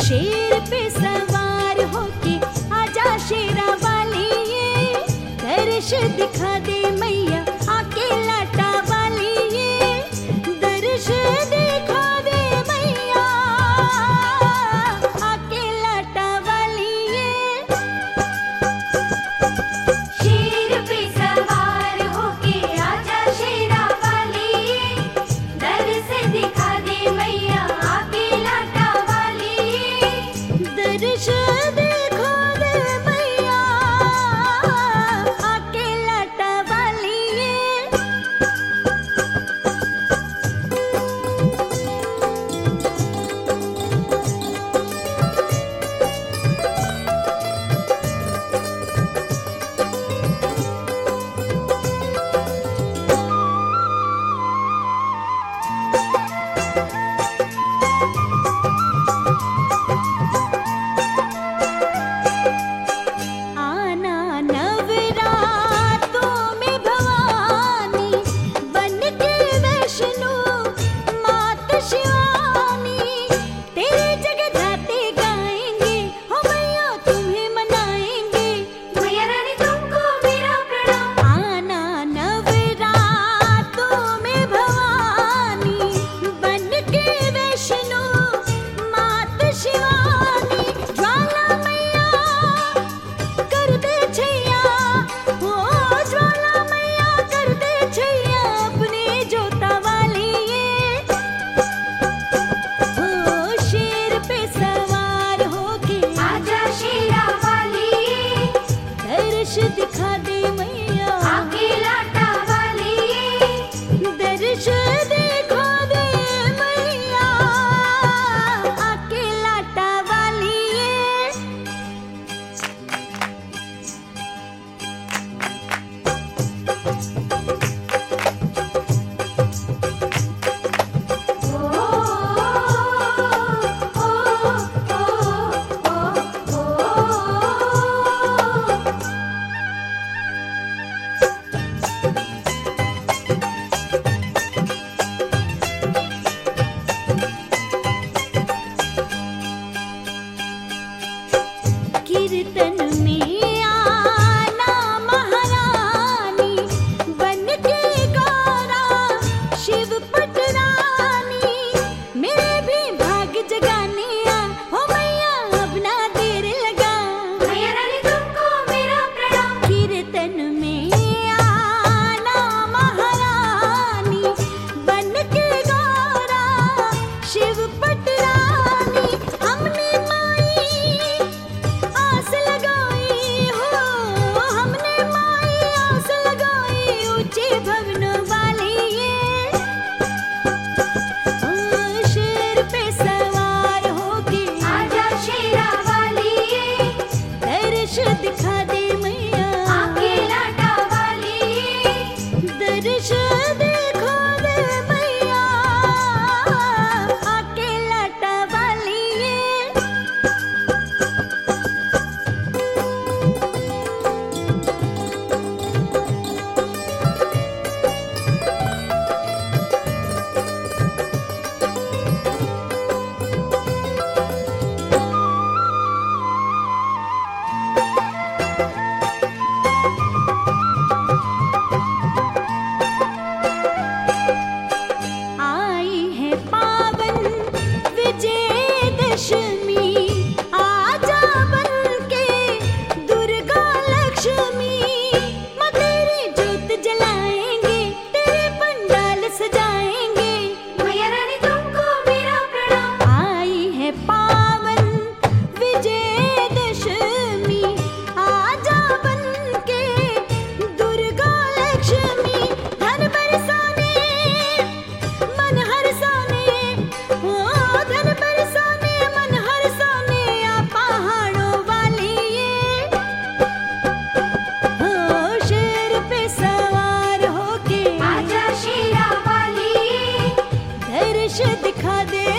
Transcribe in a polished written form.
शेर पे सवार होके आजा शेरा वाली ये, दर्श दिखा दे मैया आके लाटा वाली ये, दर्श दिखा दे मैया आके लाटा वाली ये। शेर पे सवार होके आजा शेरा वाली ये, दर्श दिखा दे मैया आके लाटा वाली ये। दर्श दिखा दे मैया आके लाटा वाली ये। आना नवरातों में भवानी बन के वैष्णो मात शिवानी, तेरे जगजाते गाएंगे हो मैया तुम्हें मनाएंगे। मैया रानी तुमको मेरा प्रणाम। आना नवरातों में भवानी बन के वैष्णो मात शिवानी, ज्वाला मैया कर दे छैया, हो ज्वाला मैया कर दे छैया अपने जोता वाली ये। हो शेर पे सवार होके आजा शेरा वाली ये, दर्श दिखा दे मैया आके लाटा वाली ये। दर्श दिखा दे मैया आके लाटा वाली ये। कीर्तन में आना महारानी बन के गाना शिव पटरानी, मेरे भी भाग जगाने आ हो मैया अब ना देर लगा। मैया रानी तुमको मेरा प्रणाम। कीर्तन में आना महारानी बन के गाना शिव पटरानी, हमने माई आस लगाई हो, हमने माई आस लगाई ऊंचे भवनों वाली ये। ओ शेर पे सवार होके आजा शेरा वाली ये, दर्श दिखा दे मैया आके लाटा वाली ये। दर्श दिखा दे मैया आके लाटा वाली ये। आई है पावन विजयदशमी, आजा बन के दुर्गा लक्ष्मी, माँ तेरी जोत जलाएंगे तेरे पंडाल सजाएंगे। मैया रानी तुमको मेरा प्रणाम। आई है पावन विजयदशमी, आजा बन के दुर्गा लक्ष्मी, धन बरसाने मन हरसाने, हो धन बरसाने मन हरसाने आ पहाड़ों वाली ये। हो शेर पे सवार होके आजा शेरा वाली ये, दर्श दिखा दे